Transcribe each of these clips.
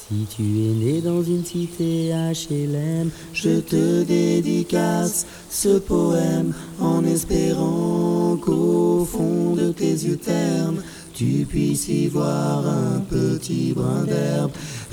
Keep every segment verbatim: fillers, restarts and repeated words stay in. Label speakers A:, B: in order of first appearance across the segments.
A: Si tu es né dans une cité H L M, je te dédicace ce poème en espérant qu'au fond de tes yeux ternes, tu puisses y voir un petit brin d'herbe.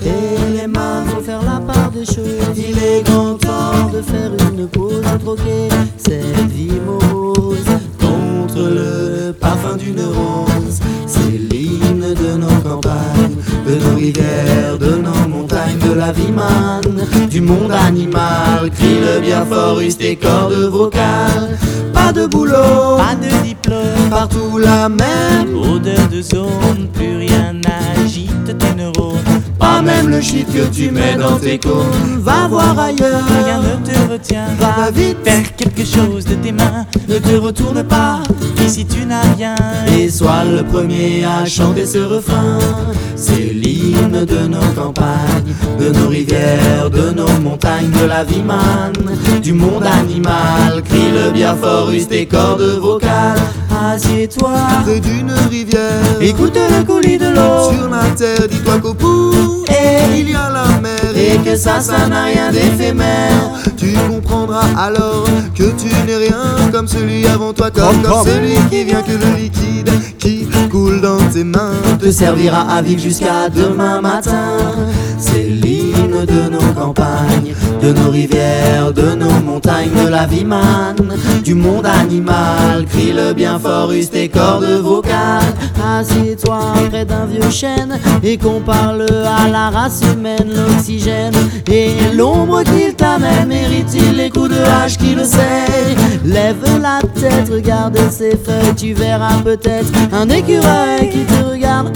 A: Et les mains vont faire la part des choses. Il est grand temps de faire une pause, de troquer cette vie morose contre le parfum d'une rose. C'est l'hymne de nos campagnes, de nos rivières, de nos montagnes, de la vie manne, du monde animal. Crie le bien fort, use tes cordes vocales. Pas de boulot,
B: pas de diplôme,
A: partout la même
B: odeur de zone, plus rien n'agite tes neurones.
A: Pas même le shit que tu mets dans tes cônes. Va voir ailleurs,
B: Rien ne te retient,
A: va vite,
B: faire quelque chose de tes mains.
A: ne te retourne pas,
B: Ici tu n'as rien,
A: et sois le premier à chanter ce refrain. C'est l'hymne de nos campagnes, de nos rivières, de nos montagnes, de la vie manne, du monde animal. Crie le bien fort, use tes cordes vocales. Assieds-toi
C: près d'une rivière,
A: écoute le coulis de l'eau,
C: sur la terre, dis-toi qu'au bout
A: et,
C: il y a la mer,
A: et que ça, ça n'a rien d'éphémère.
C: tu comprendras alors que tu n'es rien comme celui avant toi, comme,
A: Comme,
C: comme
A: comme.
C: celui qui vient, que le liquide qui coule dans tes mains
A: Te servira à vivre jusqu'à demain matin. C'est l'hymne de nos campagnes, de nos rivières, de nos montagnes, de la vie manne, du monde animal. Crie le bien fort, use tes cordes vocales. Assieds-toi près d'un vieux chêne et qu'on parle à la race humaine. L'oxygène et l'ombre qu'il t'amène, mérite-t-il les coups de hache qui le saignent? Lève la tête, regarde ses feuilles, tu verras peut-être un écureuil qui te regarde.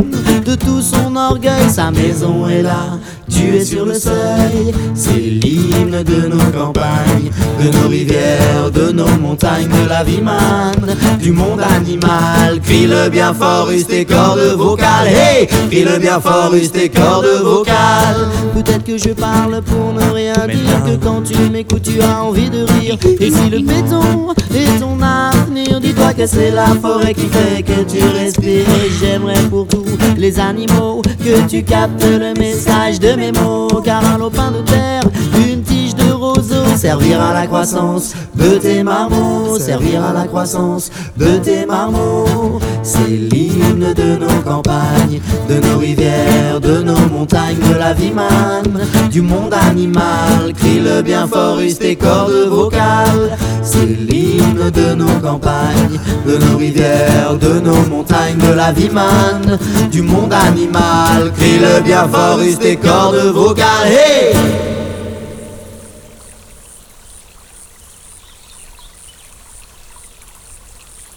A: De tout son orgueil, sa maison est là, tu es sur le seuil. C'est l'hymne de nos campagnes, de nos rivières, de nos montagnes, de la vie manne, du monde animal. Crie le bien fort, use tes cordes vocales. Hey, crie le bien fort, use tes cordes vocales. Peut-être que je parle pour ne rien
B: Mais
A: dire,
B: non.
A: que quand tu m'écoutes tu as envie de rire. Et si le béton est ton avenir, dis-toi que c'est la forêt qui fait que tu respires. Et j'aimerais pour tous les animaux que tu captes le message de mes mots, car un lopin de terre, une tige de roseau servira à la croissance de tes marmots, servira à la croissance de tes marmots. C'est l'hymne de nos campagnes, de nos rivières, de nos montagnes, de la vie manne, du monde animal. Crie le bien fort, use tes cordes vocales. C'est l'hymne de nos campagnes, de nos rivières, de nos montagnes, de la vie manne, du monde animal. Crie le bien fort, use tes cordes vocales. Hey!